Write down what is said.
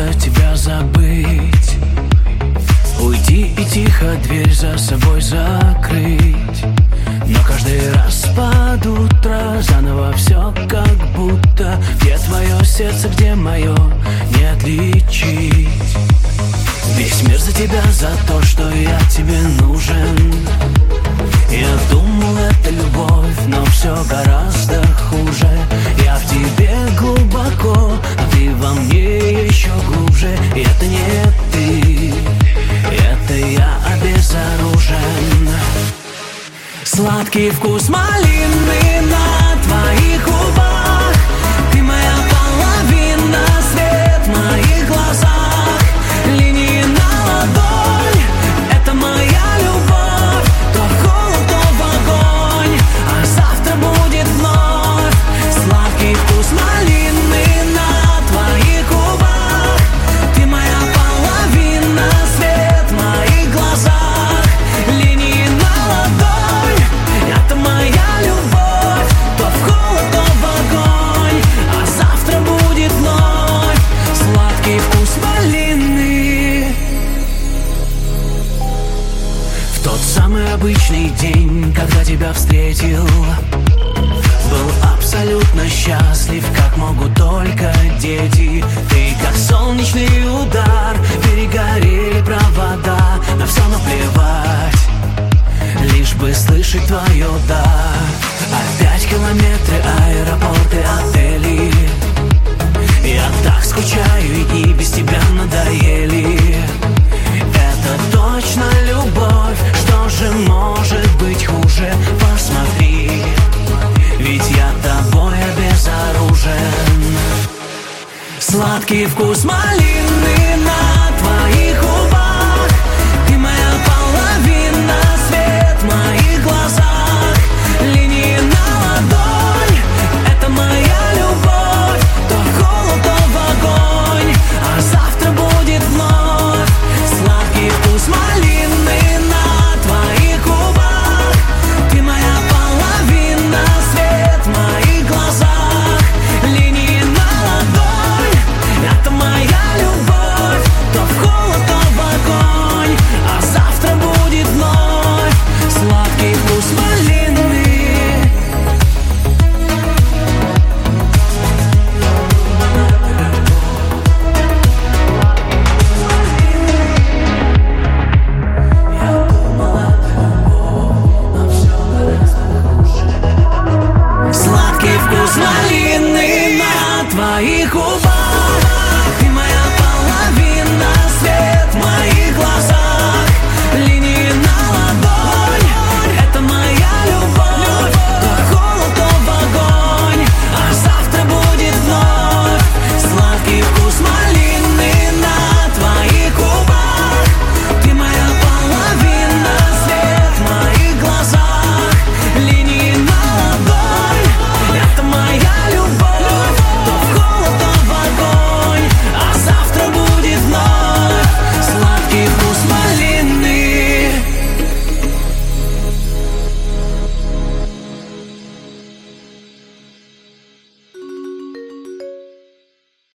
просто тебя забыть, уйти и тихо дверь за собой закрыть. Но каждый раз под утро заново все как будто. Где твое сердце, где мое, не отличить. Весь мир за тебя, за то, что я тебе нужен. Я думал, это любовь, но все гораздо хуже. Я в тебе глубоко, а ты во мне еще глубже. И это не ты, это я обезоружен. Сладкий вкус малины на твоих губах. Ты моя половина, свет в моих глазах. Линии на ладонь, это моя любовь. То в холод, то в огонь, а завтра будет вновь. Сладкий вкус малины на твоих губах. Ты моя половина, свет в моих глазах. Линии на ладонь, это моя любовь. То в холод, то в огонь, а завтра будет вновь. Сладкий вкус малины. В тот самый обычный день, когда тебя встретил, был абсолютно счастлив, как могут только дети. Ты как солнечный удар, перегорели провода. На все наплевать, лишь бы слышать твое «да». Опять километры, аэропорты, отели. Я так скучаю, и дни без тебя надоели. Это точно любовь, что же может быть хуже? Посмотри, ведь я тобой обезоружен. Сладкий вкус малины